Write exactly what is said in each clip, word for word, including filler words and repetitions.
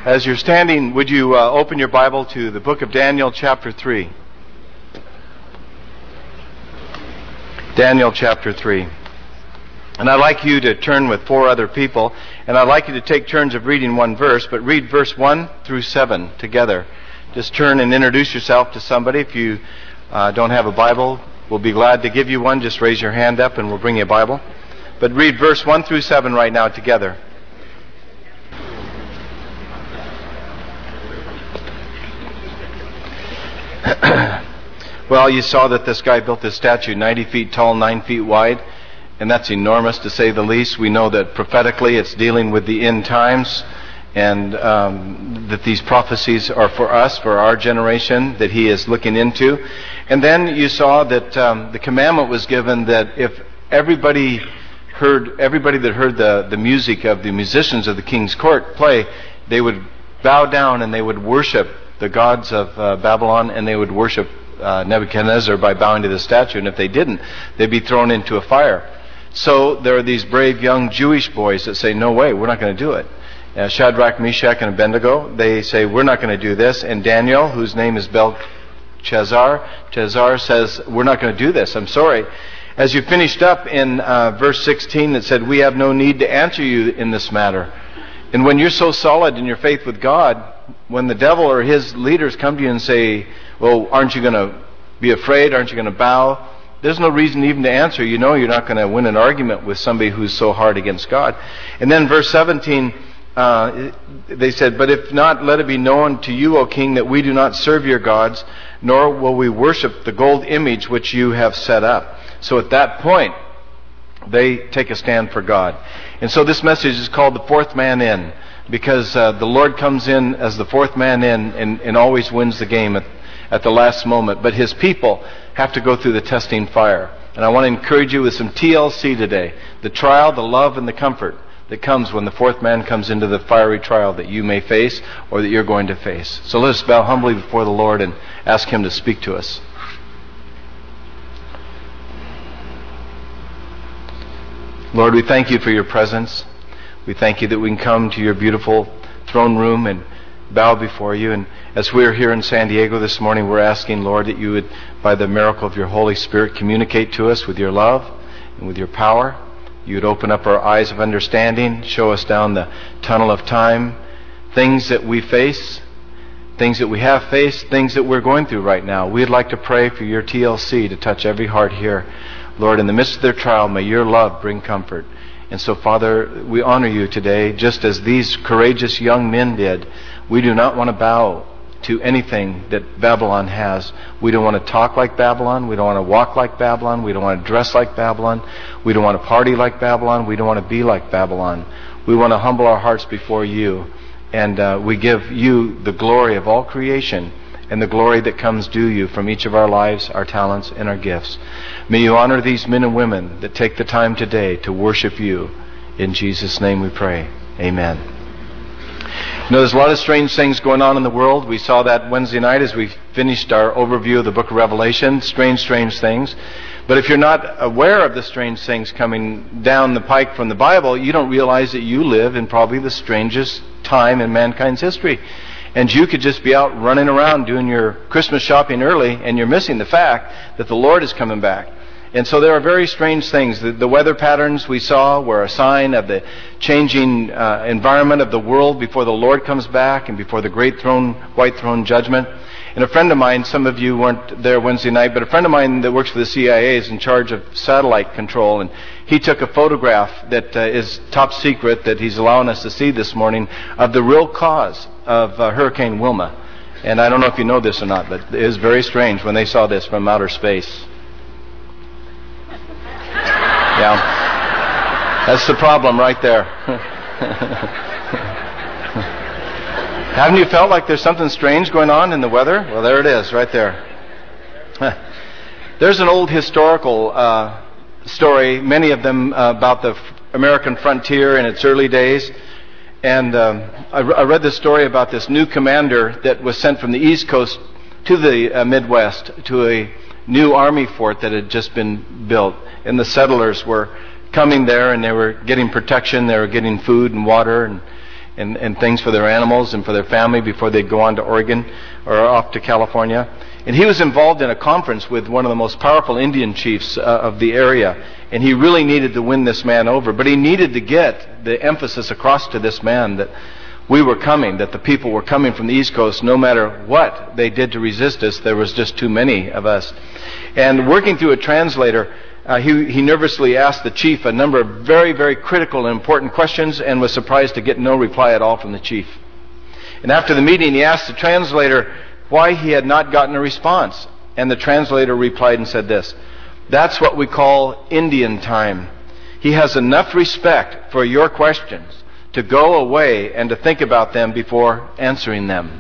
As you're standing, would you uh, open your Bible to the book of Daniel, chapter three? Daniel, chapter three. And I'd like you to turn with four other people, and I'd like you to take turns of reading one verse, but read verse one through seven together. Just turn and introduce yourself to somebody. If you uh, don't have a Bible, we'll be glad to give you one. Just raise your hand up and we'll bring you a Bible. But read verse one through seven right now together. Well, you saw that this guy built this statue ninety feet tall, nine feet wide, and that's enormous to say the least. We know that prophetically it's dealing with the end times, and um, that these prophecies are for us, for our generation, that he is looking into. And then you saw that um, the commandment was given that if everybody heard, everybody that heard the, the music of the musicians of the king's court play, they would bow down and they would worship the gods of uh, Babylon, and they would worship uh, Nebuchadnezzar by bowing to the statue. And if they didn't, they'd be thrown into a fire. So there are these brave young Jewish boys that say, no way, we're not going to do it. Uh, Shadrach, Meshach, and Abednego, they say, we're not going to do this. And Daniel, whose name is Belshazzar, Chazar says, we're not going to do this. I'm sorry. As you finished up in uh, verse sixteen, it said, we have no need to answer you in this matter. And when you're so solid in your faith with God, when the devil or his leaders come to you and say, well, aren't you going to be afraid? Aren't you going to bow? There's no reason even to answer. You know you're not going to win an argument with somebody who's so hard against God. And then verse seventeen, uh, they said, but if not, let it be known to you, O king, that we do not serve your gods, nor will we worship the gold image which you have set up. So at that point, they take a stand for God. And so this message is called the fourth man in, because uh, the Lord comes in as the fourth man in and, and always wins the game at, at the last moment. But his people have to go through the testing fire. And I want to encourage you with some T L C today. The trial, the love, and the comfort that comes when the fourth man comes into the fiery trial that you may face or that you're going to face. So let us bow humbly before the Lord and ask him to speak to us. Lord, we thank you for your presence. We thank you that we can come to your beautiful throne room and bow before you. And as we're here in San Diego this morning, we're asking, Lord, that you would, by the miracle of your Holy Spirit, communicate to us with your love and with your power. You would open up our eyes of understanding, show us down the tunnel of time, things that we face, things that we have faced, things that we're going through right now. We'd like to pray for your T L C to touch every heart here. Lord, in the midst of their trial, may your love bring comfort. And so, Father, we honor you today, just as these courageous young men did. We do not want to bow to anything that Babylon has. We don't want to talk like Babylon. We don't want to walk like Babylon. We don't want to dress like Babylon. We don't want to party like Babylon. We don't want to be like Babylon. We want to humble our hearts before you. And uh, we give you the glory of all creation and the glory that comes due you from each of our lives, our talents, and our gifts. May you honor these men and women that take the time today to worship you. In Jesus' name we pray. Amen. You know, there's a lot of strange things going on in the world. We saw that Wednesday night as we finished our overview of the book of Revelation. Strange, strange things. But if you're not aware of the strange things coming down the pike from the Bible, you don't realize that you live in probably the strangest time in mankind's history. And you could just be out running around doing your Christmas shopping early, and you're missing the fact that the Lord is coming back. And so there are very strange things. The, the weather patterns we saw were a sign of the changing uh, environment of the world before the Lord comes back and before the great throne, white throne judgment. And a friend of mine, some of you weren't there Wednesday night, but a friend of mine that works for the C I A is in charge of satellite control, and he took a photograph that uh, is top secret that he's allowing us to see this morning of the real cause of uh, Hurricane Wilma. And I don't know if you know this or not, but it is very strange when they saw this from outer space. Yeah, that's the problem right there. Haven't you felt like there's something strange going on in the weather? Well, there it is, right there. There's an old historical uh, story, many of them uh, about the American frontier in its early days. And um, I, re- I read this story about this new commander that was sent from the East Coast to the uh, Midwest to a new army fort that had just been built. And the settlers were coming there, and they were getting protection, they were getting food and water, and and, and things for their animals and for their family before they'd go on to Oregon or off to California. And he was involved in a conference with one of the most powerful Indian chiefs uh, of the area. And he really needed to win this man over. But he needed to get the emphasis across to this man that we were coming, that the people were coming from the East Coast. No matter what they did to resist us, there was just too many of us. And working through a translator, uh, he, he nervously asked the chief a number of very, very critical and important questions and was surprised to get no reply at all from the chief. And after the meeting, he asked the translator why he had not gotten a response. And the translator replied and said this: "That's what we call Indian time. He has enough respect for your questions to go away and to think about them before answering them."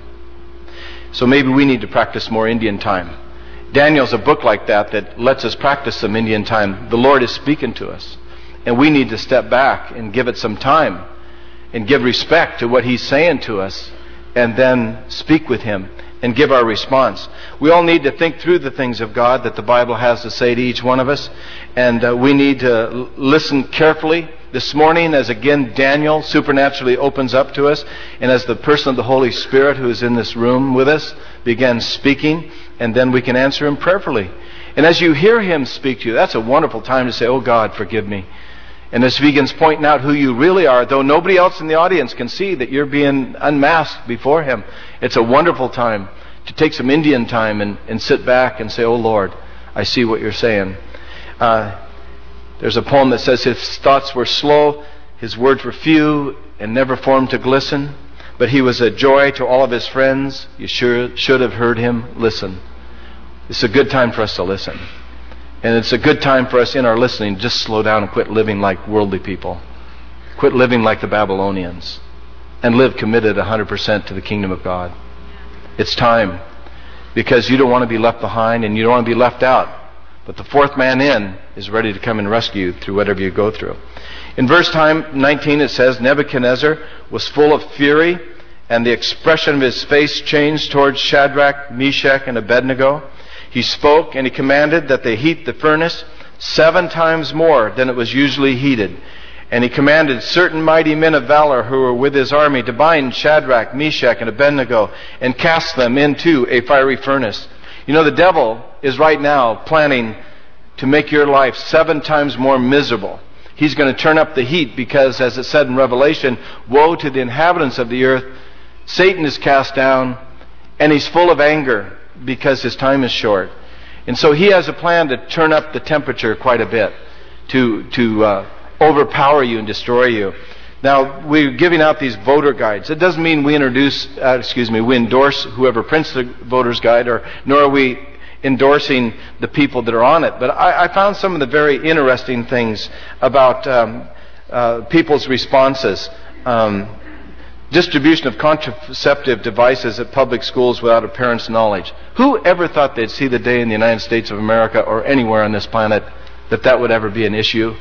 So maybe we need to practice more Indian time. Daniel's a book like that that lets us practice some Indian time. The Lord is speaking to us, and we need to step back and give it some time and give respect to what He's saying to us, and then speak with Him and give our response. We all need to think through the things of God that the Bible has to say to each one of us, and uh, we need to l- listen carefully. This morning, as again Daniel supernaturally opens up to us, and as the person of the Holy Spirit who is in this room with us begins speaking, and then we can answer him prayerfully. And as you hear him speak to you, that's a wonderful time to say, "Oh God, forgive me." And as he begins pointing out who you really are, though nobody else in the audience can see that you're being unmasked before him, it's a wonderful time to take some Indian time and, and sit back and say, "Oh Lord, I see what you're saying." Uh, There's a poem that says, "His thoughts were slow, his words were few, and never formed to glisten. But he was a joy to all of his friends. You sure should have heard him listen." It's a good time for us to listen. And it's a good time for us in our listening to just slow down and quit living like worldly people. Quit living like the Babylonians. And live committed one hundred percent to the kingdom of God. It's time. Because you don't want to be left behind and you don't want to be left out. But the fourth man in is ready to come and rescue you through whatever you go through. In verse nineteen it says, "Nebuchadnezzar was full of fury, and the expression of his face changed towards Shadrach, Meshach, and Abednego. He spoke, and he commanded that they heat the furnace seven times more than it was usually heated. And he commanded certain mighty men of valor who were with his army to bind Shadrach, Meshach, and Abednego and cast them into a fiery furnace." You know, the devil is right now planning to make your life seven times more miserable. He's going to turn up the heat because, as it said in Revelation, "Woe to the inhabitants of the earth. Satan is cast down, and he's full of anger because his time is short." And so he has a plan to turn up the temperature quite a bit, to to uh, overpower you and destroy you. Now, we're giving out these voter guides. It doesn't mean we introduce, uh, excuse me, we endorse whoever prints the voter's guide, or nor are we endorsing the people that are on it. But I, I found some of the very interesting things about um, uh, people's responses. Um, distribution of contraceptive devices at public schools without a parent's knowledge. Who ever thought they'd see the day in the United States of America or anywhere on this planet that that would ever be an issue?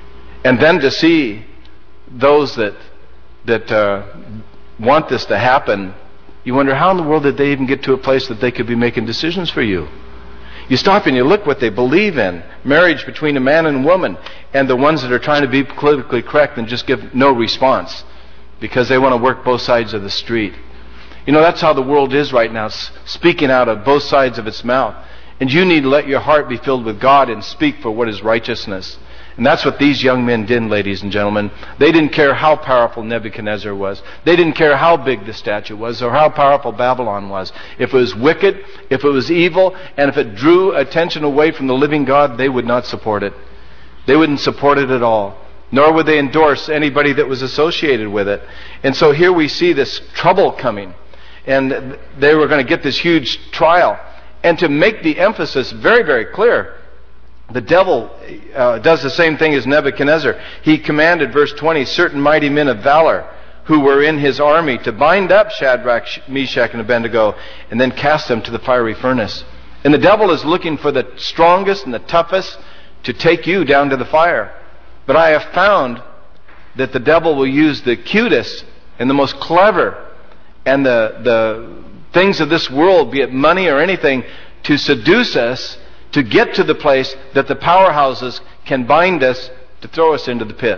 And then to see those that that uh, want this to happen, you wonder how in the world did they even get to a place that they could be making decisions for you? You stop and you look what they believe in. Marriage between a man and a woman, and the ones that are trying to be politically correct and just give no response because they want to work both sides of the street. You know, that's how the world is right now, speaking out of both sides of its mouth. And you need to let your heart be filled with God and speak for what is righteousness. And that's what these young men did, ladies and gentlemen. They didn't care how powerful Nebuchadnezzar was. They didn't care how big the statue was or how powerful Babylon was. If it was wicked, if it was evil, and if it drew attention away from the living God, they would not support it. They wouldn't support it at all. Nor would they endorse anybody that was associated with it. And so here we see this trouble coming. And they were going to get this huge trial. And to make the emphasis very, very clear, the devil uh, does the same thing as Nebuchadnezzar. He commanded, verse twenty, certain mighty men of valor who were in his army to bind up Shadrach, Meshach, and Abednego and then cast them to the fiery furnace. And the devil is looking for the strongest and the toughest to take you down to the fire. But I have found that the devil will use the cutest and the most clever and the, the things of this world, be it money or anything, to seduce us to get to the place that the powerhouses can bind us to throw us into the pit.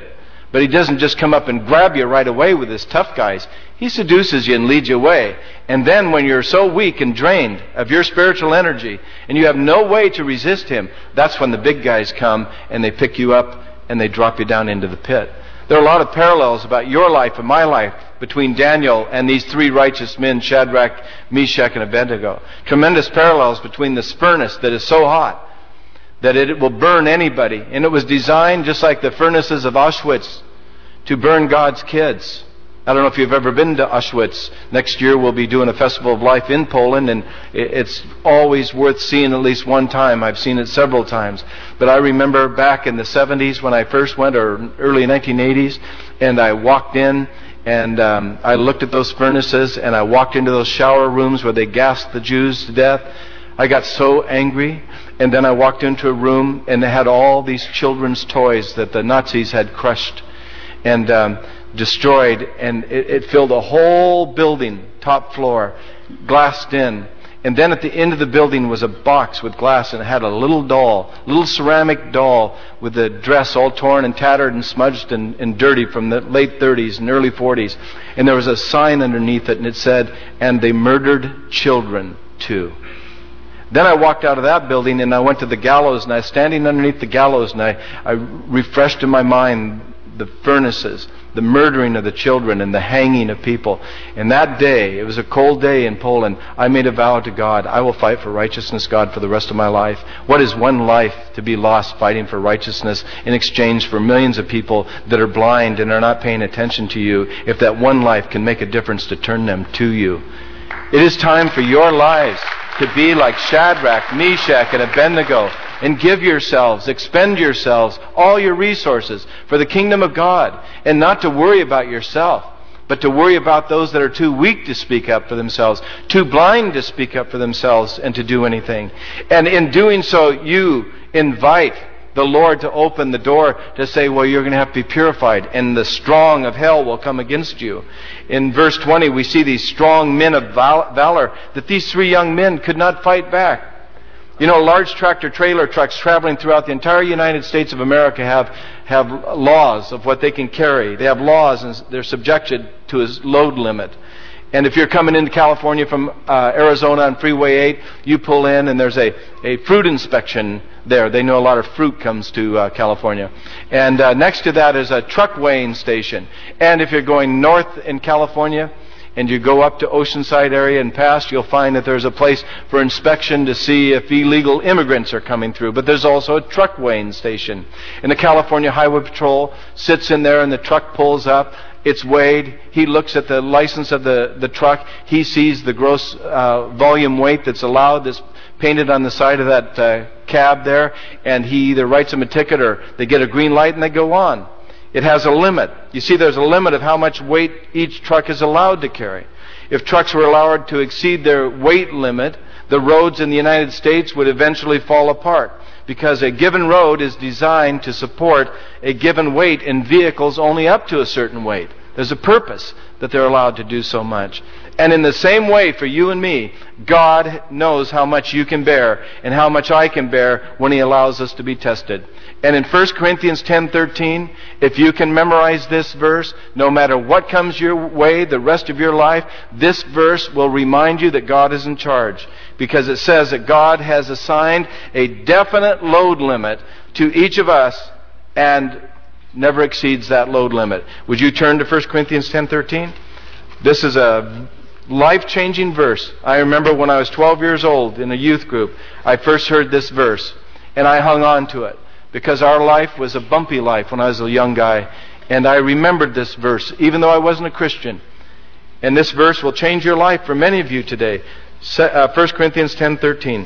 But he doesn't just come up and grab you right away with his tough guys. He seduces you and leads you away. And then when you're so weak and drained of your spiritual energy and you have no way to resist him, that's when the big guys come and they pick you up and they drop you down into the pit. There are a lot of parallels about your life and my life between Daniel and these three righteous men, Shadrach, Meshach, and Abednego. Tremendous parallels between this furnace that is so hot that it will burn anybody. And it was designed, just like the furnaces of Auschwitz, to burn God's kids. I don't know if you've ever been to Auschwitz. Next year we'll be doing a Festival of Life in Poland, and it's always worth seeing at least one time. I've seen it several times. But I remember back in the seventies when I first went, or early nineteen eighties, and I walked in, and um, I looked at those furnaces, and I walked into those shower rooms where they gassed the Jews to death. I got so angry. And then I walked into a room, and they had all these children's toys that the Nazis had crushed and um, destroyed. And it, it filled a whole building, top floor, glassed in. And then at the end of the building was a box with glass, and it had a little doll, little ceramic doll with the dress all torn and tattered and smudged and, and dirty from the late thirties and early forties. And there was a sign underneath it, and it said, "And they murdered children too." Then I walked out of that building and I went to the gallows, and I was standing underneath the gallows, and I, I refreshed in my mind the furnaces, the murdering of the children and the hanging of people. And that day, it was a cold day in Poland, I made a vow to God, I will fight for righteousness, God, for the rest of my life. What is one life to be lost fighting for righteousness in exchange for millions of people that are blind and are not paying attention to you, if that one life can make a difference to turn them to you? It is time for your lives to be like Shadrach, Meshach, and Abednego, and give yourselves, expend yourselves, all your resources for the kingdom of God, and not to worry about yourself, but to worry about those that are too weak to speak up for themselves, too blind to speak up for themselves and to do anything. And in doing so, you invite the Lord to open the door to say, well, you're going to have to be purified, and the strong of hell will come against you. In verse twenty, we see these strong men of val- valor, that these three young men could not fight back. You know, large tractor trailer trucks traveling throughout the entire United States of America have, have laws of what they can carry. They have laws, and they're subjected to a load limit. And if you're coming into California from uh, Arizona on Freeway eight, you pull in and there's a, a fruit inspection there. They know a lot of fruit comes to uh, California. And uh, next to that is a truck weighing station. And if you're going north in California and you go up to Oceanside area and past, you'll find that there's a place for inspection to see if illegal immigrants are coming through. But there's also a truck weighing station. And the California Highway Patrol sits in there and the truck pulls up. It's weighed. He looks at the license of the, the truck. He sees the gross uh, volume weight that's allowed, that's painted on the side of that uh, cab there, and he either writes them a ticket or they get a green light and they go on. It has a limit. You see, there's a limit of how much weight each truck is allowed to carry. If trucks were allowed to exceed their weight limit, the roads in the United States would eventually fall apart, because a given road is designed to support a given weight in vehicles only up to a certain weight. There's a purpose that they're allowed to do so much. And in the same way for you and me, God knows how much you can bear and how much I can bear when He allows us to be tested. And in First Corinthians ten thirteen, if you can memorize this verse, no matter what comes your way the rest of your life, this verse will remind you that God is in charge. Because it says that God has assigned a definite load limit to each of us and never exceeds that load limit. Would you turn to First Corinthians ten thirteen? This is a life-changing verse. I remember when I was twelve years old in a youth group, I first heard this verse, and I hung on to it, because our life was a bumpy life when I was a young guy, and I remembered this verse, even though I wasn't a Christian. And this verse will change your life for many of you today. First Corinthians ten thirteen.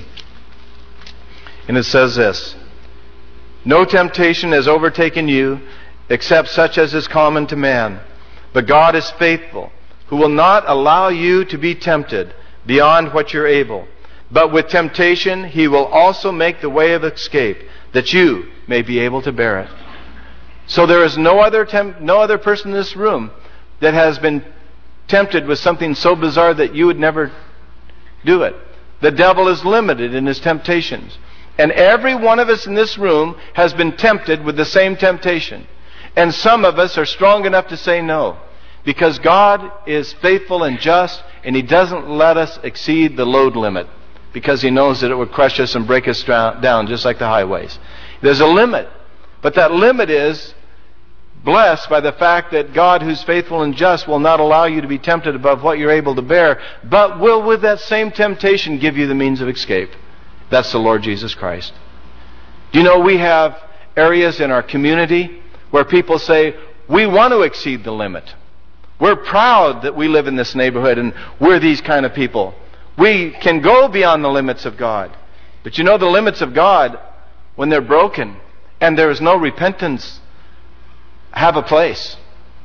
And it says this: "No temptation has overtaken you, except such as is common to man. But God is faithful, who will not allow you to be tempted beyond what you're able. But with temptation He will also make the way of escape, that you may be able to bear it." So there is no other temp- no other person in this room that has been tempted with something so bizarre that you would never do it. The devil is limited in his temptations. And every one of us in this room has been tempted with the same temptation. And some of us are strong enough to say no. Because God is faithful and just, and He doesn't let us exceed the load limit. Because He knows that it would crush us and break us down, just like the highways. There's a limit. But that limit is blessed by the fact that God, who's faithful and just, will not allow you to be tempted above what you're able to bear, but will with that same temptation give you the means of escape. That's the Lord Jesus Christ. Do you know we have areas in our community where people say, we want to exceed the limit. We're proud that we live in this neighborhood and we're these kind of people. We can go beyond the limits of God. But you know the limits of God, when they're broken and there is no repentance, have a place.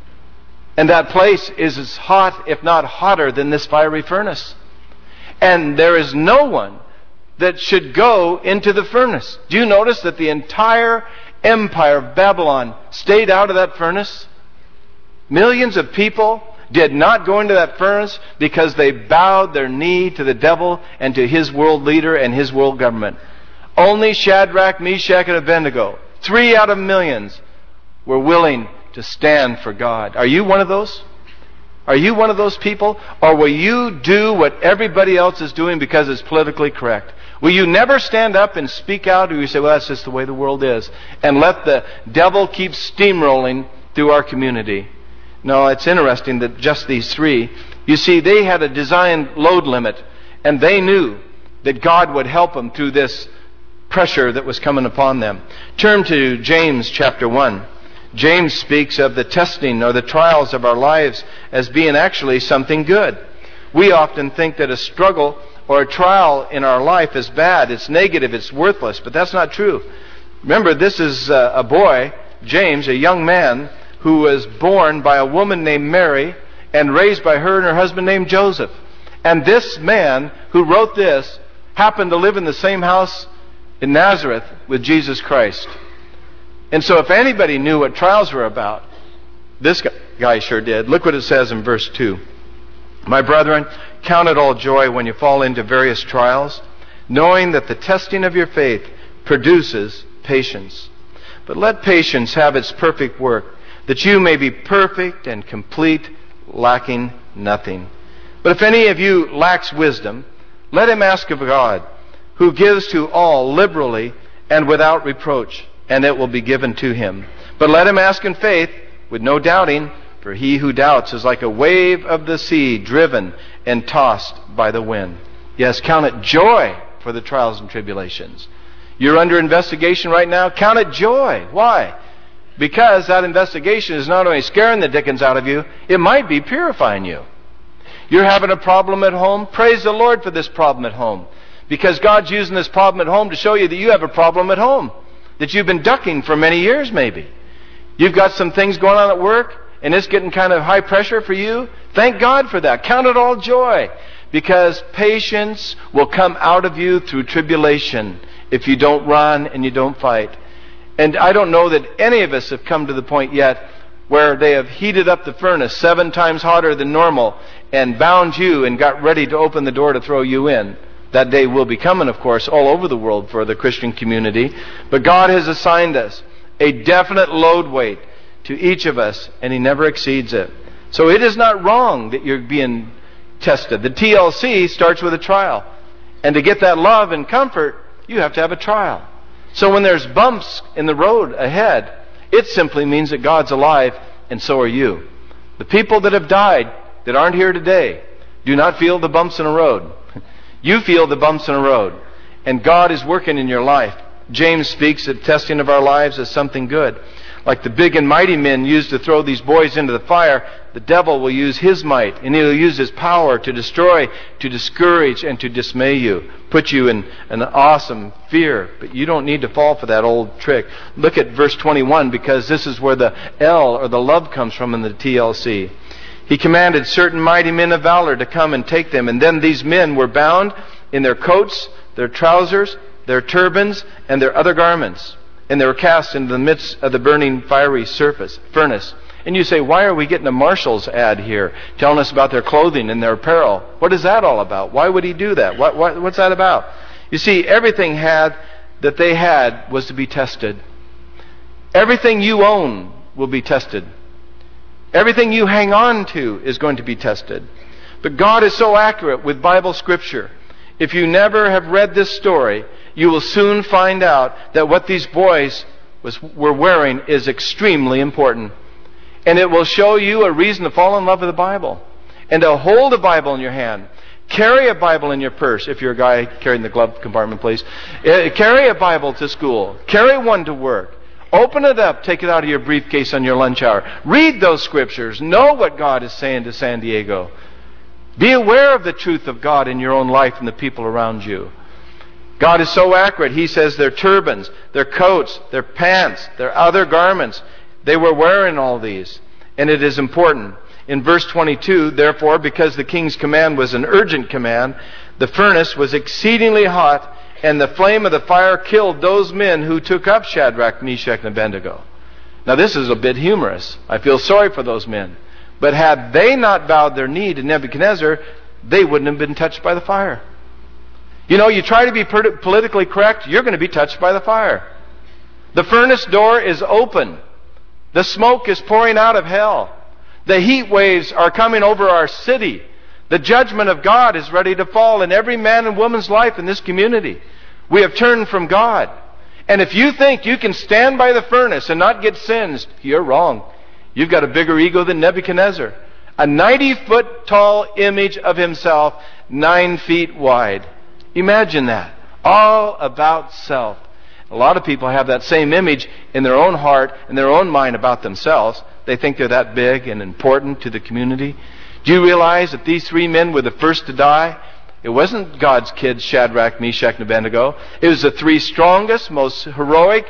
And that place is as hot, if not hotter, than this fiery furnace. And there is no one that should go into the furnace. Do you notice that the entire empire of Babylon stayed out of that furnace? Millions of people did not go into that furnace because they bowed their knee to the devil and to his world leader and his world government. Only Shadrach, Meshach, and Abednego, three out of millions, were willing to stand for God. Are you one of those? Are you one of those people? Or will you do what everybody else is doing because it's politically correct? Will you never stand up and speak out, or you say, well, that's just the way the world is, and let the devil keep steamrolling through our community? No, it's interesting that just these three, you see, they had a designed load limit, and they knew that God would help them through this pressure that was coming upon them. Turn to James chapter one. James speaks of the testing or the trials of our lives as being actually something good. We often think that a struggle or a trial in our life is bad, it's negative, it's worthless, but that's not true. Remember, this is a boy, James, a young man, who was born by a woman named Mary and raised by her and her husband named Joseph. And this man who wrote this happened to live in the same house in Nazareth with Jesus Christ. And so if anybody knew what trials were about, this guy sure did. Look what it says in verse two. My brethren, count it all joy when you fall into various trials, knowing that the testing of your faith produces patience. But let patience have its perfect work, that you may be perfect and complete, lacking nothing. But if any of you lacks wisdom, let him ask of God, who gives to all liberally and without reproach, and it will be given to him. But let him ask in faith, with no doubting, for he who doubts is like a wave of the sea, driven and tossed by the wind. Yes, count it joy for the trials and tribulations. You're under investigation right now, count it joy. Why? Because that investigation is not only scaring the dickens out of you, it might be purifying you. You're having a problem at home, praise the Lord for this problem at home. Because God's using this problem at home to show you that you have a problem at home that you've been ducking for many years maybe. You've got some things going on at work, and it's getting kind of high pressure for you. Thank God for that. Count it all joy, because patience will come out of you through tribulation if you don't run and you don't fight. And I don't know that any of us have come to the point yet where they have heated up the furnace seven times hotter than normal and bound you and got ready to open the door to throw you in. That day will be coming, of course, all over the world for the Christian community. But God has assigned us a definite load weight to each of us, and He never exceeds it. So it is not wrong that you're being tested. The T L C starts with a trial. And to get that love and comfort, you have to have a trial. So when there's bumps in the road ahead, it simply means that God's alive, and so are you. The people that have died, that aren't here today, do not feel the bumps in a road. You feel the bumps in a road. And God is working in your life. James speaks of testing of our lives as something good. Like the big and mighty men used to throw these boys into the fire, the devil will use his might, and he'll use his power to destroy, to discourage, and to dismay you. Put you in an awesome fear. But you don't need to fall for that old trick. Look at verse twenty-one, because this is where the L, or the love, comes from in the T L C. He commanded certain mighty men of valor to come and take them. And then these men were bound in their coats, their trousers, their turbans, and their other garments. And they were cast into the midst of the burning fiery surface, furnace. And you say, why are we getting a Marshall's ad here telling us about their clothing and their apparel? What is that all about? Why would he do that? What, what, what's that about? You see, everything had that they had was to be tested. Everything you own will be tested. Everything you hang on to is going to be tested. But God is so accurate with Bible scripture. If you never have read this story, you will soon find out that what these boys was, were wearing is extremely important. And it will show you a reason to fall in love with the Bible. And to hold a Bible in your hand. Carry a Bible in your purse. If you're a guy carrying the glove compartment, please. Uh, carry a Bible to school. Carry one to work. Open it up. Take it out of your briefcase on your lunch hour. Read those scriptures. Know what God is saying to San Diego. Be aware of the truth of God in your own life and the people around you. God is so accurate. He says their turbans, their coats, their pants, their other garments. They were wearing all these. And it is important. In verse twenty-two, therefore, because the king's command was an urgent command, the furnace was exceedingly hot, and the flame of the fire killed those men who took up Shadrach, Meshach, and Abednego. Now this is a bit humorous. I feel sorry for those men. But had they not bowed their knee to Nebuchadnezzar, they wouldn't have been touched by the fire. You know, you try to be politically correct, you're going to be touched by the fire. The furnace door is open. The smoke is pouring out of hell. The heat waves are coming over our city. The judgment of God is ready to fall in every man and woman's life in this community. We have turned from God. And if you think you can stand by the furnace and not get singed, you're wrong. You've got a bigger ego than Nebuchadnezzar. A ninety-foot tall image of himself, nine feet wide. Imagine that. All about self. A lot of people have that same image in their own heart, in their own mind about themselves. They think they're that big and important to the community. Do you realize that these three men were the first to die? It wasn't God's kids, Shadrach, Meshach, and Abednego. It was the three strongest, most heroic,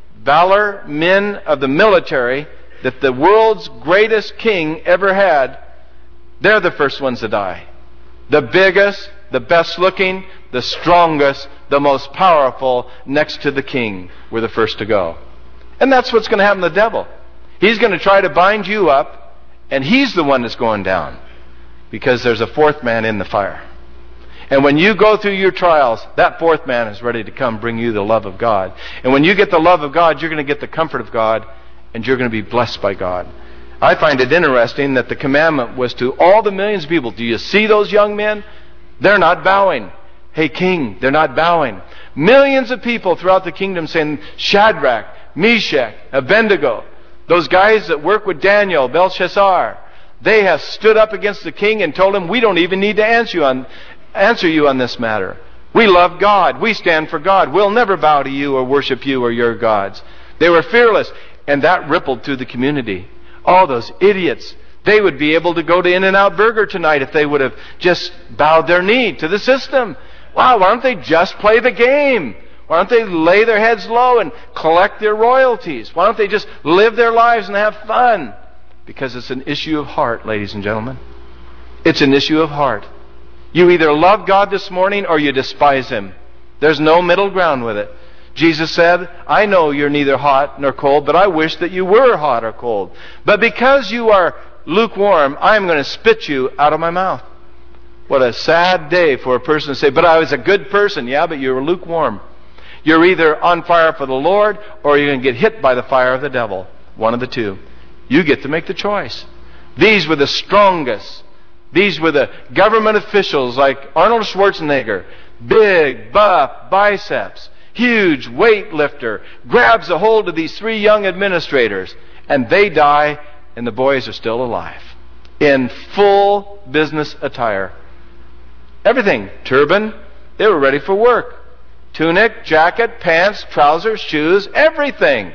valor men of the military that the world's greatest king ever had. They're the first ones to die. The biggest, the best looking, the strongest, the most powerful, next to the king, were the first to go. And that's what's going to happen to the devil. He's going to try to bind you up, and he's the one that's going down. Because there's a fourth man in the fire. And when you go through your trials, that fourth man is ready to come bring you the love of God. And when you get the love of God, you're going to get the comfort of God, and you're going to be blessed by God. I find it interesting that the commandment was to all the millions of people. Do you see those young men? They're not bowing. Hey, king, they're not bowing. Millions of people throughout the kingdom saying, Shadrach, Meshach, Abednego, those guys that work with Daniel, Belshazzar, they have stood up against the king and told him, we don't even need to answer you on, answer you on this matter. We love God. We stand for God. We'll never bow to you or worship you or your gods. They were fearless. And that rippled through the community. All those idiots. They would be able to go to In-N-Out Burger tonight if they would have just bowed their knee to the system. Wow, why don't they just play the game? Why don't they lay their heads low and collect their royalties? Why don't they just live their lives and have fun? Because it's an issue of heart, ladies and gentlemen. It's an issue of heart. You either love God this morning or you despise Him. There's no middle ground with it. Jesus said, I know you're neither hot nor cold, but I wish that you were hot or cold. But because you are lukewarm, I'm going to spit you out of my mouth. What a sad day for a person to say, but I was a good person. Yeah, but you're lukewarm. You're either on fire for the Lord or you're going to get hit by the fire of the devil. One of the two. You get to make the choice. These were the strongest. These were the government officials like Arnold Schwarzenegger. Big, buff, biceps. Huge weightlifter, grabs a hold of these three young administrators, and they die, and the boys are still alive. In full business attire. Everything. Turban. They were ready for work. Tunic, jacket, pants, trousers, shoes, everything.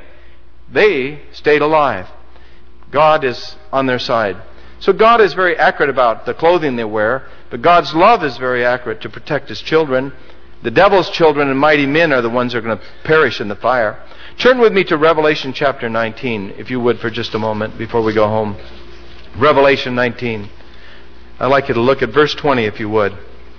They stayed alive. God is on their side. So God is very accurate about the clothing they wear, but God's love is very accurate to protect His children. The devil's children and mighty men are the ones that are going to perish in the fire. Turn with me to Revelation chapter nineteen, if you would, for just a moment before we go home. Revelation nineteen. I'd like you to look at verse twenty, if you would.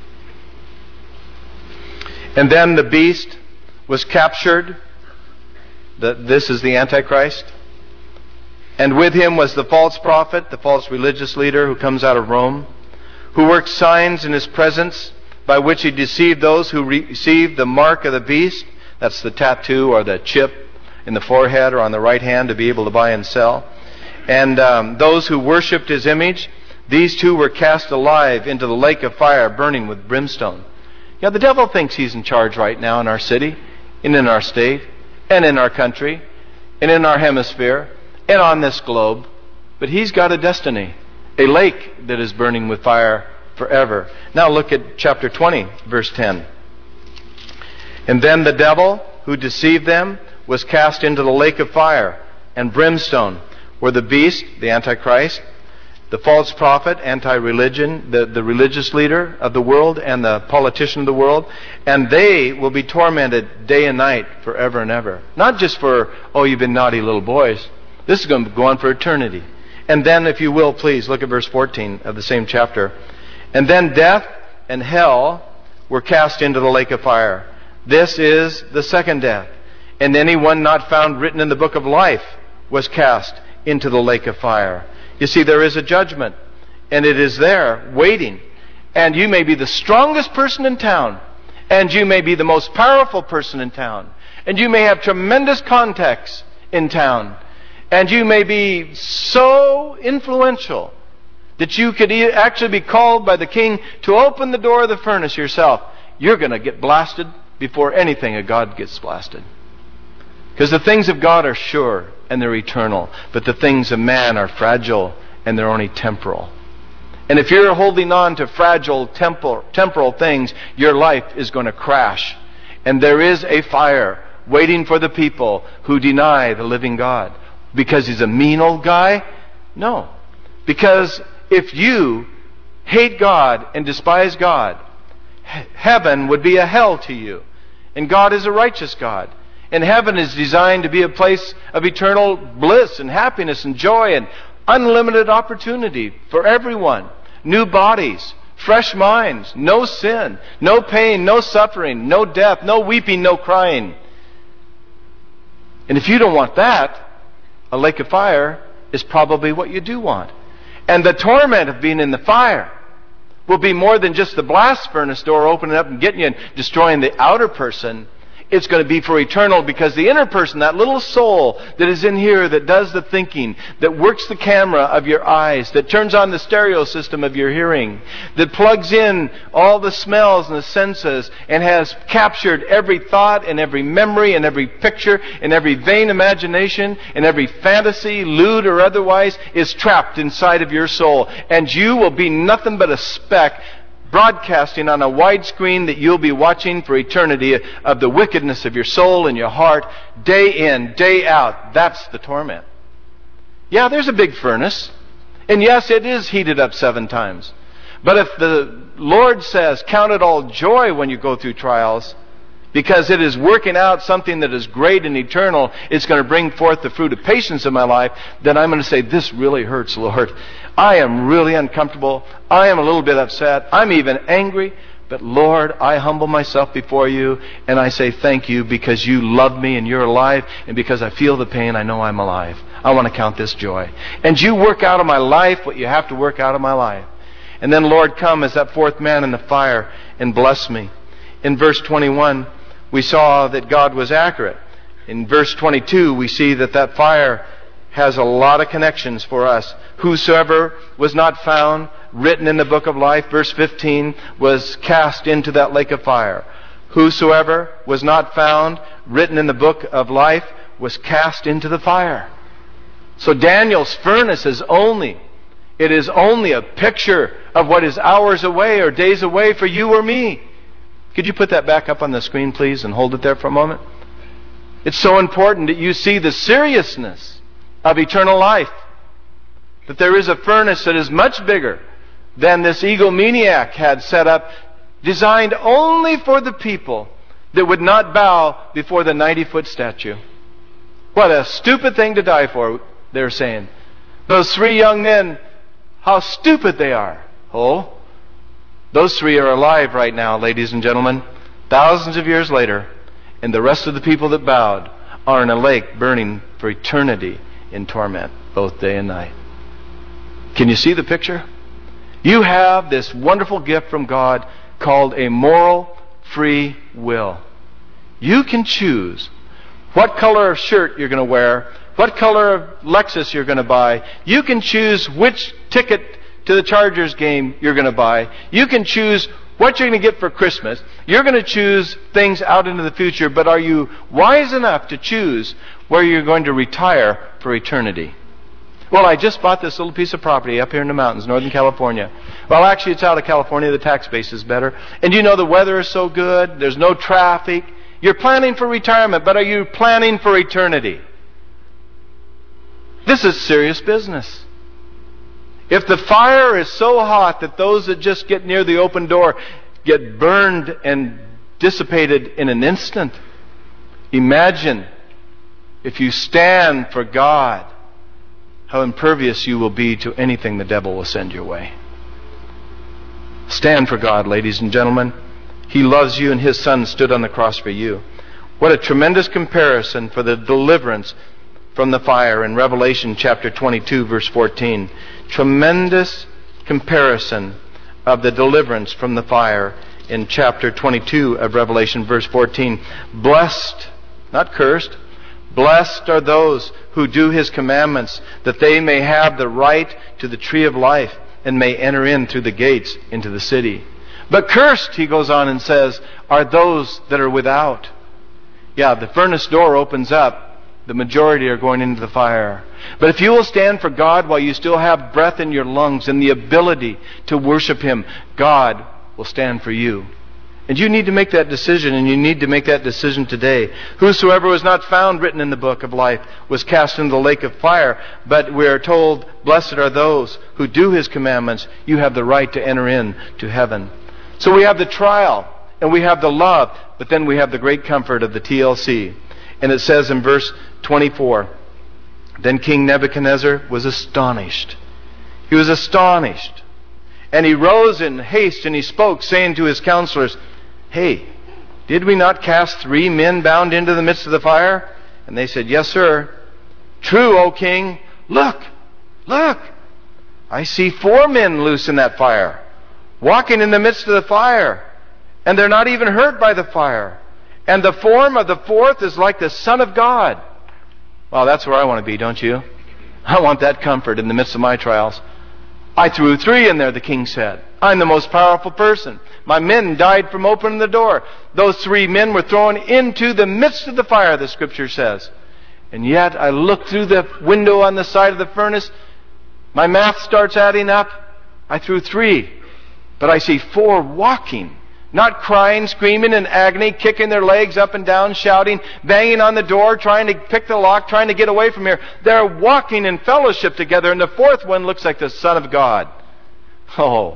And then the beast was captured. The, this is the Antichrist. And with him was the false prophet, the false religious leader who comes out of Rome, who worked signs in his presence, by which he deceived those who received the mark of the beast. That's the tattoo or the chip in the forehead or on the right hand to be able to buy and sell. And um, those who worshipped his image, these two were cast alive into the lake of fire burning with brimstone. Yeah, the devil thinks he's in charge right now in our city, and in our state, and in our country, and in our hemisphere, and on this globe. But he's got a destiny, a lake that is burning with fire forever. Now look at chapter twenty, verse ten. And then the devil who deceived them was cast into the lake of fire and brimstone, where the beast, the Antichrist, the false prophet, anti-religion, the, the religious leader of the world and the politician of the world, and they will be tormented day and night forever and ever. Not just for, oh, you've been naughty little boys. This is going to go on for eternity. And then, if you will, please, look at verse fourteen of the same chapter. And then death and hell were cast into the lake of fire. This is the second death. And anyone not found written in the book of life was cast into the lake of fire. You see, there is a judgment, and it is there, waiting. And you may be the strongest person in town, and you may be the most powerful person in town, and you may have tremendous contacts in town, and you may be so influential that you could actually be called by the king to open the door of the furnace yourself. You're going to get blasted before anything of God gets blasted. Because the things of God are sure and they're eternal, but the things of man are fragile and they're only temporal. And if you're holding on to fragile temporal, temporal things, your life is going to crash. And there is a fire waiting for the people who deny the living God. Because he's a mean old guy? No. Because if you hate God and despise God, heaven would be a hell to you. And God is a righteous God. And heaven is designed to be a place of eternal bliss and happiness and joy and unlimited opportunity for everyone. New bodies, fresh minds, no sin, no pain, no suffering, no death, no weeping, no crying. And if you don't want that, a lake of fire is probably what you do want. And the torment of being in the fire will be more than just the blast furnace door opening up and getting you and destroying the outer person. It's going to be for eternal, because the inner person, that little soul that is in here that does the thinking, that works the camera of your eyes, that turns on the stereo system of your hearing, that plugs in all the smells and the senses and has captured every thought and every memory and every picture and every vain imagination and every fantasy, lewd or otherwise, is trapped inside of your soul. And you will be nothing but a speck broadcasting on a wide screen that you'll be watching for eternity of the wickedness of your soul and your heart, day in, day out. That's the torment. Yeah, there's a big furnace. And yes, it is heated up seven times. But if the Lord says, count it all joy when you go through trials, because it is working out something that is great and eternal, it's going to bring forth the fruit of patience in my life, then I'm going to say, this really hurts, Lord. I am really uncomfortable. I am a little bit upset. I'm even angry. But Lord, I humble myself before you, and I say thank you because you love me and you're alive, and because I feel the pain, I know I'm alive. I want to count this joy. And you work out of my life what you have to work out of my life. And then, Lord, come as that fourth man in the fire and bless me. In verse twenty-one, we saw that God was accurate. In verse twenty-two, we see that that fire has a lot of connections for us. Whosoever was not found written in the book of life, verse fifteen, was cast into that lake of fire. Whosoever was not found written in the book of life was cast into the fire. So Daniel's furnace is only, it is only a picture of what is hours away or days away for you or me. Could you put that back up on the screen, please, and hold it there for a moment? It's so important that you see the seriousness of eternal life. That there is a furnace that is much bigger than this egomaniac had set up, designed only for the people that would not bow before the ninety-foot statue. What a stupid thing to die for, they're saying. Those three young men, how stupid they are. Oh, those three are alive right now, ladies and gentlemen, thousands of years later, and the rest of the people that bowed are in a lake burning for eternity in torment, both day and night. Can you see the picture? You have this wonderful gift from God called a moral free will. You can choose what color of shirt you're going to wear, what color of Lexus you're going to buy. You can choose which ticket to the Chargers game you're going to buy. You can choose what you're going to get for Christmas. You're going to choose things out into the future, but are you wise enough to choose where you're going to retire for eternity? Well, I just bought this little piece of property up here in the mountains, Northern California. Well, actually, it's out of California. The tax base is better. And you know the weather is so good. There's no traffic. You're planning for retirement, but are you planning for eternity? This is serious business. If the fire is so hot that those that just get near the open door get burned and dissipated in an instant, imagine if you stand for God, how impervious you will be to anything the devil will send your way. Stand for God, ladies and gentlemen. He loves you, and His Son stood on the cross for you. What a tremendous comparison for the deliverance from the fire in Revelation chapter twenty-two, verse fourteen. Tremendous comparison of the deliverance from the fire in chapter twenty-two of Revelation, verse fourteen. Blessed, not cursed, blessed are those who do His commandments, that they may have the right to the tree of life and may enter in through the gates into the city. But cursed, he goes on and says, are those that are without. Yeah, the furnace door opens up. The majority are going into the fire. But if you will stand for God while you still have breath in your lungs and the ability to worship Him, God will stand for you. And you need to make that decision, and you need to make that decision today. Whosoever was not found written in the book of life was cast into the lake of fire. But we are told, blessed are those who do His commandments. You have the right to enter in to heaven. So we have the trial, and we have the love, but then we have the great comfort of the T L C. And it says in verse twenty-four, then King Nebuchadnezzar was astonished. He was astonished. And he rose in haste and he spoke, saying to his counselors, hey, did we not cast three men bound into the midst of the fire? And they said, yes, sir. True, O king. Look, look. I see four men loose in that fire, walking in the midst of the fire. And they're not even hurt by the fire. And the form of the fourth is like the Son of God. Well, that's where I want to be, don't you? I want that comfort in the midst of my trials. I threw three in there, the king said. I'm the most powerful person. My men died from opening the door. Those three men were thrown into the midst of the fire, the scripture says. And yet I look through the window on the side of the furnace. My math starts adding up. I threw three. But I see four walking. Not crying, screaming in agony, kicking their legs up and down, shouting, banging on the door, trying to pick the lock, trying to get away from here. They're walking in fellowship together, and the fourth one looks like the Son of God. Oh.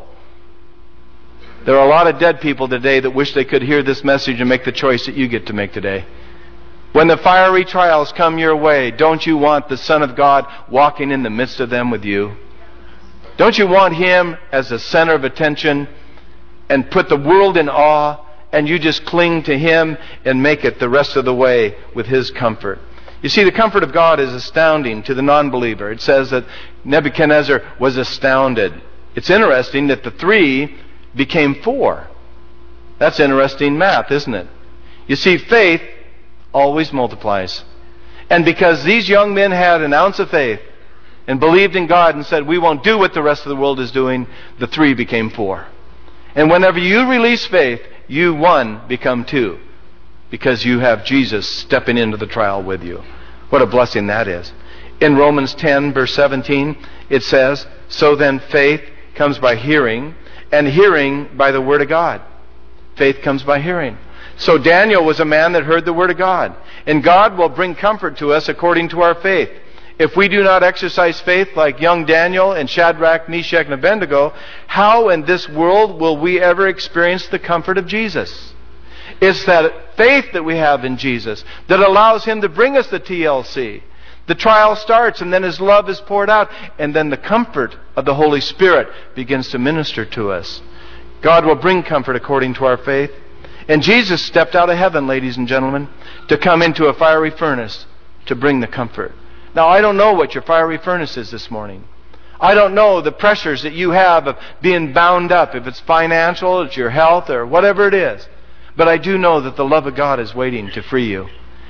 There are a lot of dead people today that wish they could hear this message and make the choice that you get to make today. When the fiery trials come your way, don't you want the Son of God walking in the midst of them with you? Don't you want Him as the center of attention and put the world in awe, and you just cling to Him and make it the rest of the way with His comfort? You see, the comfort of God is astounding to the non-believer. It says that Nebuchadnezzar was astounded. It's interesting that the three became four. That's interesting math, isn't it? You see, faith always multiplies. And because these young men had an ounce of faith and believed in God and said, we won't do what the rest of the world is doing, the three became four. And whenever you release faith, you, one, become two. Because you have Jesus stepping into the trial with you. What a blessing that is. In Romans ten, verse seventeen, it says, so then faith comes by hearing, and hearing by the Word of God. Faith comes by hearing. So Daniel was a man that heard the Word of God. And God will bring comfort to us according to our faith. If we do not exercise faith like young Daniel and Shadrach, Meshach, and Abednego, how in this world will we ever experience the comfort of Jesus? It's that faith that we have in Jesus that allows Him to bring us the T L C. The trial starts, and then His love is poured out, and then the comfort of the Holy Spirit begins to minister to us. God will bring comfort according to our faith. And Jesus stepped out of heaven, ladies and gentlemen, to come into a fiery furnace to bring the comfort. Now, I don't know what your fiery furnace is this morning. I don't know the pressures that you have of being bound up, if it's financial, it's your health, or whatever it is. But I do know that the love of God is waiting to free you.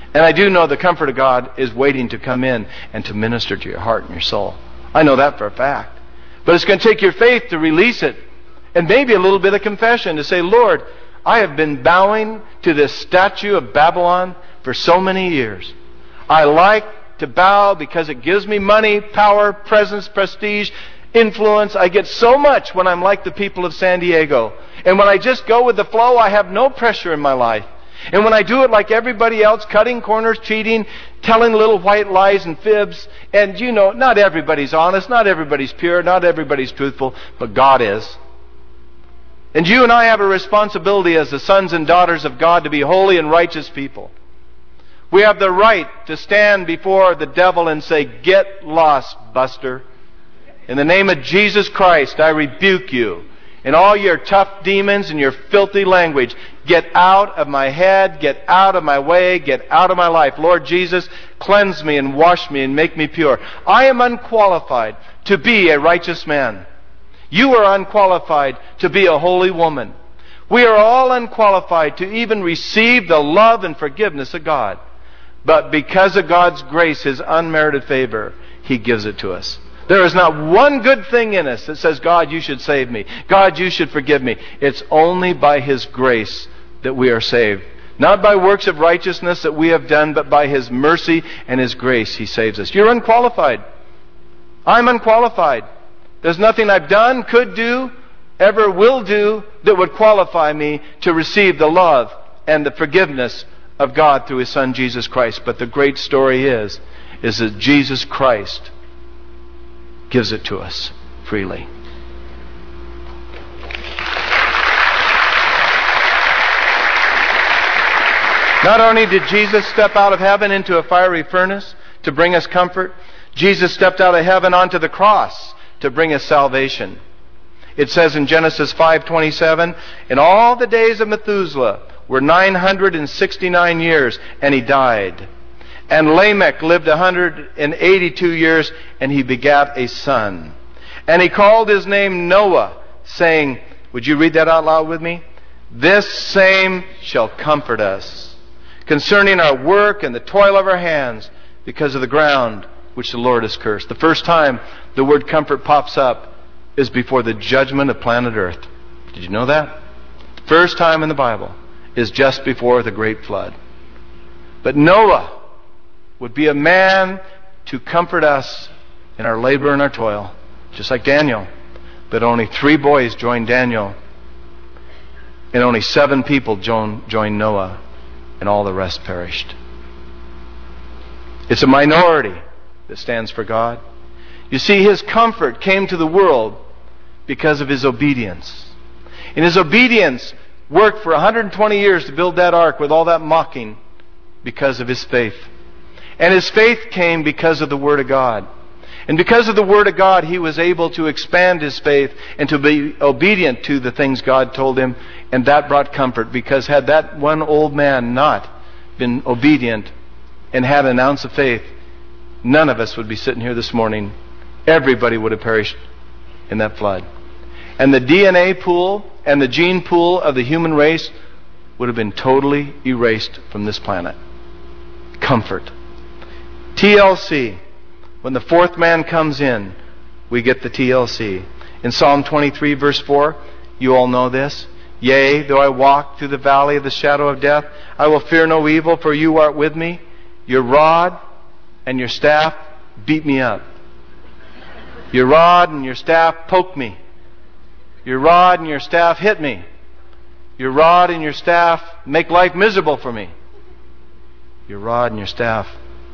And I do know the comfort of God is waiting to come in and to minister to your heart and your soul. I know that for a fact. But it's going to take your faith to release it. And maybe a little bit of confession to say, Lord, I have been bowing to this statue of Babylon for so many years. I like to bow because it gives me money, power, presence, prestige, influence. I get so much when I'm like the people of San Diego. And when I just go with the flow, I have no pressure in my life. And when I do it like everybody else, cutting corners, cheating, telling little white lies and fibs, and you know, not everybody's honest, not everybody's pure, not everybody's truthful, but God is. And you and I have a responsibility as the sons and daughters of God to be holy and righteous people. We have the right to stand before the devil and say, "Get lost, Buster. In the name of Jesus Christ, I rebuke you. And all your tough demons and your filthy language, get out of my head, get out of my way, get out of my life. Lord Jesus, cleanse me and wash me and make me pure. I am unqualified to be a righteous man. You are unqualified to be a holy woman. We are all unqualified to even receive the love and forgiveness of God. But because of God's grace, His unmerited favor, He gives it to us. There is not one good thing in us that says, God, you should save me. God, you should forgive me. It's only by His grace that we are saved. Not by works of righteousness that we have done, but by His mercy and His grace He saves us. You're unqualified. I'm unqualified. There's nothing I've done, could do, ever will do that would qualify me to receive the love and the forgiveness of God through His Son Jesus Christ. But the great story is, is that Jesus Christ gives it to us freely. Not only did Jesus step out of heaven into a fiery furnace to bring us comfort, Jesus stepped out of heaven onto the cross to bring us salvation. It says in Genesis five twenty-seven, "And all the days of Methuselah were nine hundred sixty-nine years, and he died. And Lamech lived one hundred eighty-two years, and he begat a son. And he called his name Noah, saying," would you read that out loud with me? "This same shall comfort us concerning our work and the toil of our hands, because of the ground which the Lord has cursed." The first time the word comfort pops up is before the judgment of planet Earth. Did you know that? First time in the Bible is just before the great flood. But Noah would be a man to comfort us in our labor and our toil, just like Daniel. But only three boys joined Daniel, and only seven people joined Noah, and all the rest perished. It's a minority that stands for God. You see, His comfort came to the world because of His obedience. And His obedience worked for one hundred twenty years to build that ark with all that mocking because of His faith. And His faith came because of the Word of God. And because of the Word of God, He was able to expand His faith and to be obedient to the things God told Him. And that brought comfort, because had that one old man not been obedient and had an ounce of faith, none of us would be sitting here this morning. Everybody would have perished in that flood. And the D N A pool and the gene pool of the human race would have been totally erased from this planet. Comfort. T L C. When the fourth man comes in, we get the T L C. In Psalm twenty-three, verse four, you all know this. "Yea, though I walk through the valley of the shadow of death, I will fear no evil, for you art with me. Your rod and your staff beat me up. Your rod and your staff poke me. Your rod and your staff hit me. Your rod and your staff make life miserable for me. Your rod and your staff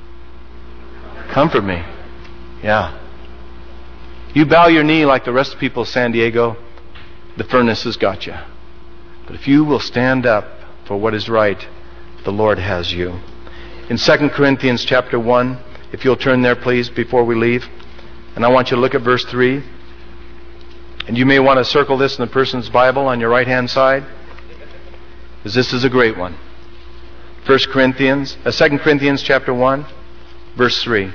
comfort me." Yeah. You bow your knee like the rest of the people of San Diego, the furnace has got you. But if you will stand up for what is right, the Lord has you. In Second Corinthians chapter one, if you'll turn there please before we leave, and I want you to look at verse three. And you may want to circle this in the person's Bible on your right-hand side, because this is a great one. First Corinthians, uh, Second Corinthians chapter one, verse three.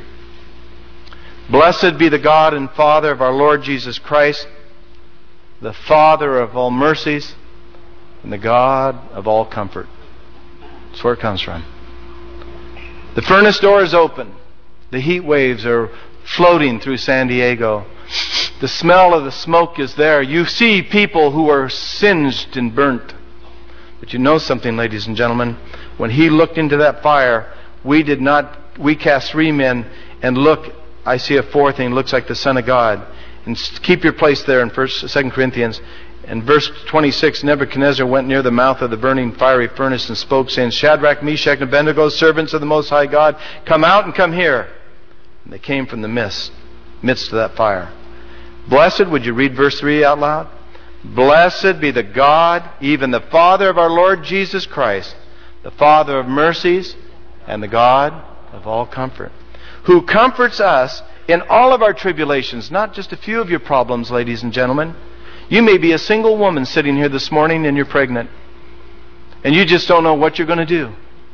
"Blessed be the God and Father of our Lord Jesus Christ, the Father of all mercies, and the God of all comfort." That's where it comes from. The furnace door is open. The heat waves are floating through San Diego. The smell of the smoke is there. You see people who are singed and burnt. But you know something, ladies and gentlemen. When he looked into that fire, we did not, we cast three men, and look, I see a fourth, and he looks like the Son of God. And keep your place there in First, Second Corinthians. In verse twenty-six, Nebuchadnezzar went near the mouth of the burning fiery furnace and spoke, saying, Shadrach, Meshach, and Abednego, servants of the Most High God, come out and come here. And they came from the mist, midst of that fire. Blessed, would you read verse three out loud? Blessed be the God, even the Father of our Lord Jesus Christ, the Father of mercies and the God of all comfort, who comforts us in all of our tribulations, not just a few of your problems, ladies and gentlemen. You may be a single woman sitting here this morning and you're pregnant, and you just don't know what you're going to do.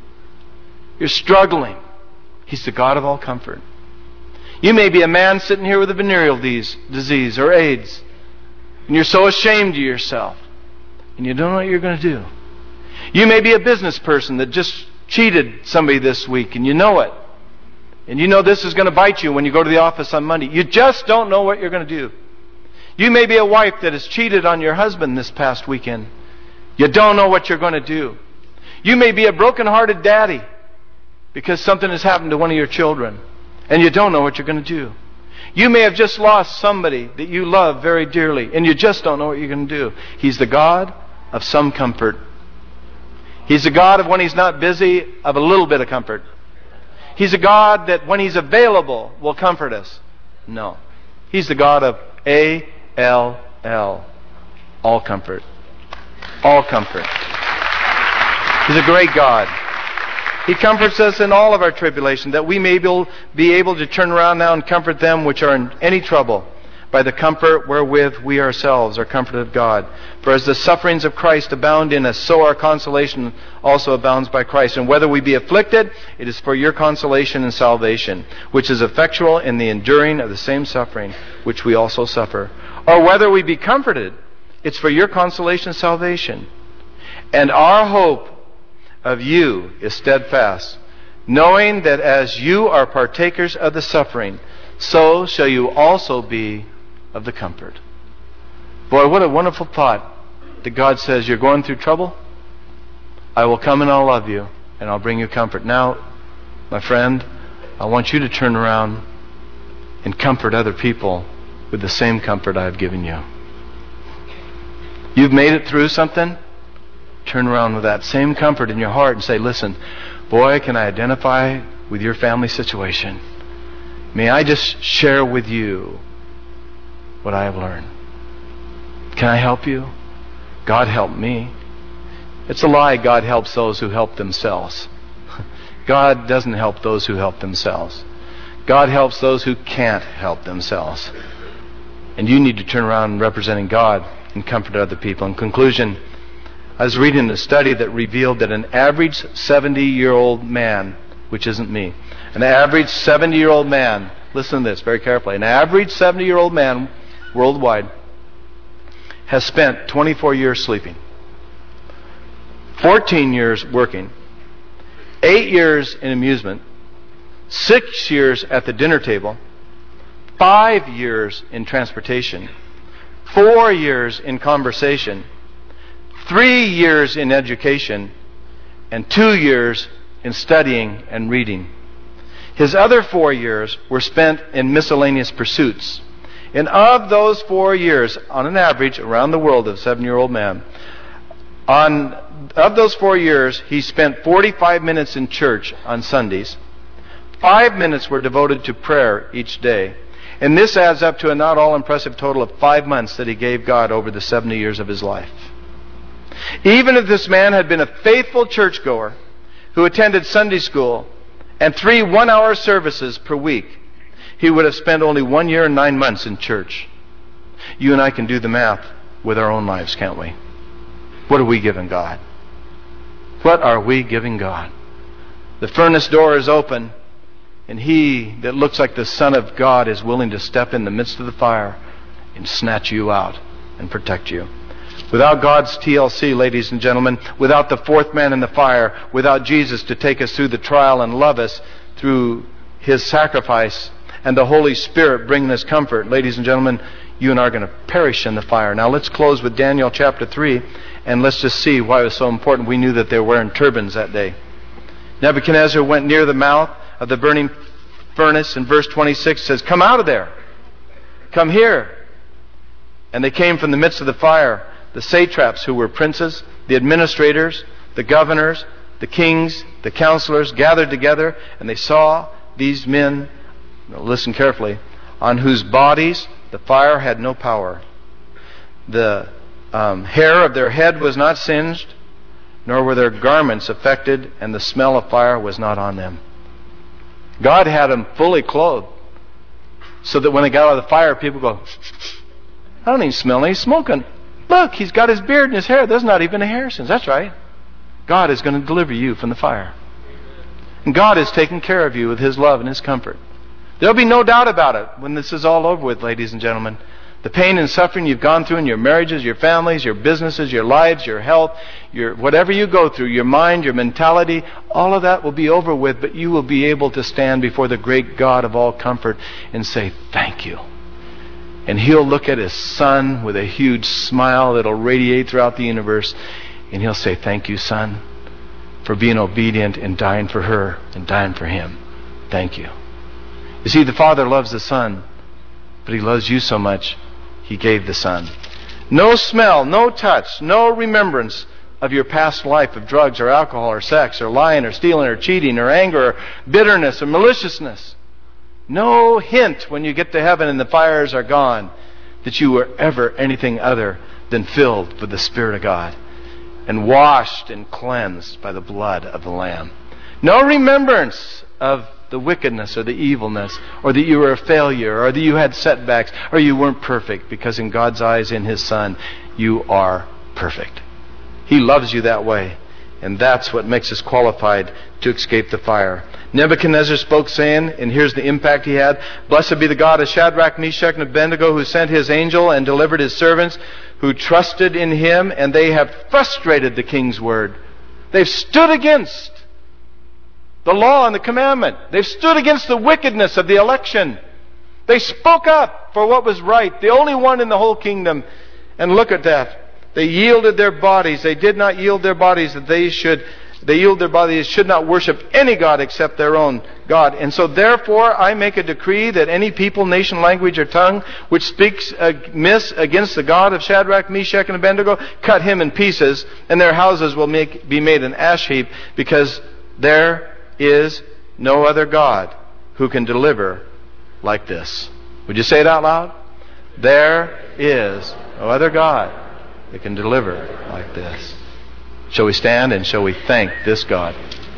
You're struggling. He's the God of all comfort. You may be a man sitting here with a venereal disease or AIDS, and you're so ashamed of yourself, and you don't know what you're going to do. You may be a business person that just cheated somebody this week, and you know it. And you know this is going to bite you when you go to the office on Monday. You just don't know what you're going to do. You may be a wife that has cheated on your husband this past weekend. You don't know what you're going to do. You may be a broken-hearted daddy because something has happened to one of your children, and you don't know what you're going to do. You may have just lost somebody that you love very dearly, and you just don't know what you're going to do. He's the God of some comfort. He's the God of when He's not busy, of a little bit of comfort. He's a God that when He's available will comfort us. No. He's the God of A L L. All comfort. All comfort. He's a great God. He comforts us in all of our tribulation, that we may be able to turn around now and comfort them which are in any trouble by the comfort wherewith we ourselves are comforted of God. For as the sufferings of Christ abound in us, so our consolation also abounds by Christ. And whether we be afflicted, it is for your consolation and salvation, which is effectual in the enduring of the same suffering which we also suffer. Or whether we be comforted, it's for your consolation and salvation. And our hope of you is steadfast, knowing that as you are partakers of the suffering, so shall you also be of the comfort. Boy, what a wonderful thought that God says, you're going through trouble? I will come and I'll love you and I'll bring you comfort. Now, my friend, I want you to turn around and comfort other people with the same comfort I've given you. You've made it through something? Turn around with that same comfort in your heart and say, listen, boy, can I identify with your family situation? May I just share with you what I have learned? Can I help you? God helped me. It's a lie God helps those who help themselves. God doesn't help those who help themselves. God helps those who can't help themselves. And you need to turn around representing God and comfort other people. In conclusion, I was reading a study that revealed that an average seventy-year-old man, which isn't me, an average seventy-year-old man, listen to this very carefully, an average seventy-year-old man worldwide has spent twenty-four years sleeping, fourteen years working, eight years in amusement, six years at the dinner table, five years in transportation, four years in conversation, three years in education, and two years in studying and reading. His other four years were spent in miscellaneous pursuits. And of those four years, on an average, around the world of a seven-year-old man, on of those four years, he spent forty-five minutes in church on Sundays. Five minutes were devoted to prayer each day. And this adds up to a not all impressive total of five months that he gave God over the seventy years of his life. Even if this man had been a faithful churchgoer who attended Sunday school and three one-hour services per week, he would have spent only one year and nine months in church. You and I can do the math with our own lives, can't we? What are we giving God? What are we giving God? The furnace door is open, and he that looks like the Son of God is willing to step in the midst of the fire and snatch you out and protect you. Without God's T L C, ladies and gentlemen, without the fourth man in the fire, without Jesus to take us through the trial and love us through His sacrifice, and the Holy Spirit bringing us comfort, ladies and gentlemen, you and I are going to perish in the fire. Now let's close with Daniel chapter three, and let's just see why it was so important. We knew that they were wearing turbans that day. Nebuchadnezzar went near the mouth of the burning furnace, and verse twenty-six says, "Come out of there. Come here." And they came from the midst of the fire, the satraps who were princes, the administrators, the governors, the kings, the counselors gathered together, and they saw these men, listen carefully, on whose bodies the fire had no power. The um, hair of their head was not singed, nor were their garments affected, and the smell of fire was not on them. God had them fully clothed, so that when they got out of the fire, people go, "I don't even smell any smoking. Look, he's got his beard and his hair. There's not even a hair since." That's right. God is going to deliver you from the fire. And God is taking care of you with His love and His comfort. There'll be no doubt about it when this is all over with, ladies and gentlemen. The pain and suffering you've gone through in your marriages, your families, your businesses, your lives, your health, your whatever you go through, your mind, your mentality, all of that will be over with, but you will be able to stand before the great God of all comfort and say, "Thank you." And He'll look at His Son with a huge smile that'll radiate throughout the universe, and He'll say, "Thank you, Son, for being obedient and dying for her and dying for him. Thank you." You see, the Father loves the Son, but He loves you so much, He gave the Son. No smell, no touch, no remembrance of your past life of drugs or alcohol or sex or lying or stealing or cheating or anger or bitterness or maliciousness. No hint when you get to heaven and the fires are gone that you were ever anything other than filled with the Spirit of God and washed and cleansed by the blood of the Lamb. No remembrance of the wickedness or the evilness, or that you were a failure, or that you had setbacks, or you weren't perfect, because in God's eyes, in His Son, you are perfect. He loves you that way, and that's what makes us qualified to escape the fire. Nebuchadnezzar spoke, saying, and here's the impact he had, "Blessed be the God of Shadrach, Meshach, and Abednego, who sent His angel and delivered His servants, who trusted in Him, and they have frustrated the king's word." They've stood against the law and the commandment. They've stood against the wickedness of the election. They spoke up for what was right, the only one in the whole kingdom. And look at that. They yielded their bodies. They did not yield their bodies that they should, they yield their bodies, should not worship any God except their own God. And so therefore I make a decree that any people, nation, language, or tongue which speaks amiss against the God of Shadrach, Meshach, and Abednego, cut him in pieces, and their houses will make, be made an ash heap, because there is no other God who can deliver like this. Would you say it out loud? There is no other God that can deliver like this. Shall we stand and shall we thank this God?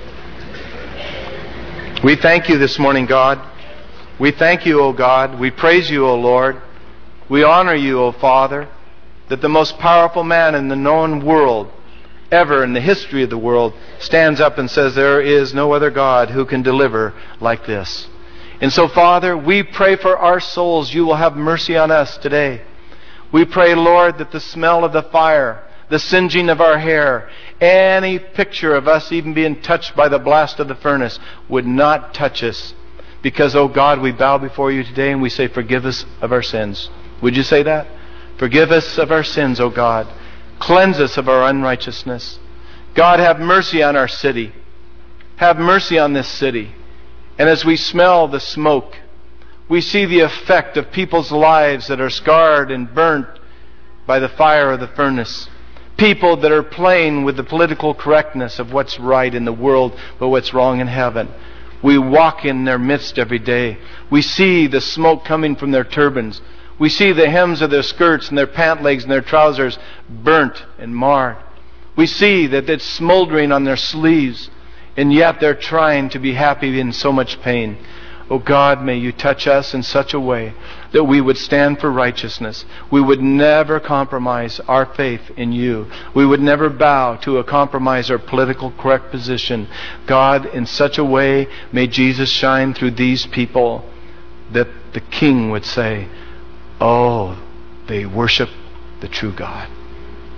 We thank you this morning, God. We thank you, O God. We praise you, O Lord. We honor you, O Father, that the most powerful man in the known world, ever in the history of the world, stands up and says there is no other God who can deliver like this. And so, Father, we pray for our souls. You will have mercy on us today. We pray, Lord, that the smell of the fire, the singeing of our hair, any picture of us even being touched by the blast of the furnace would not touch us. Because, oh God, we bow before you today and we say, forgive us of our sins. Would you say that? Forgive us of our sins, O God. Cleanse us of our unrighteousness. God, have mercy on our city. Have mercy on this city. And as we smell the smoke, we see the effect of people's lives that are scarred and burnt by the fire of the furnace. People that are playing with the political correctness of what's right in the world, but what's wrong in heaven. We walk in their midst every day. We see the smoke coming from their turbans. We see the hems of their skirts and their pant legs and their trousers burnt and marred. We see that it's smoldering on their sleeves, and yet they're trying to be happy in so much pain. Oh God, may you touch us in such a way that we would stand for righteousness. We would never compromise our faith in you. We would never bow to a compromise or political correct position. God, in such a way, may Jesus shine through these people that the King would say, oh, they worship the true God.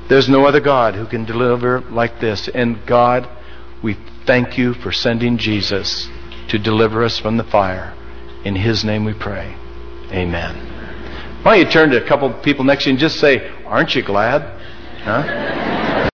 There's no other God who can deliver like this. And God, we thank you for sending Jesus to deliver us from the fire. In His name we pray. Amen. Why don't you turn to a couple of people next to you and just say, aren't you glad? Huh?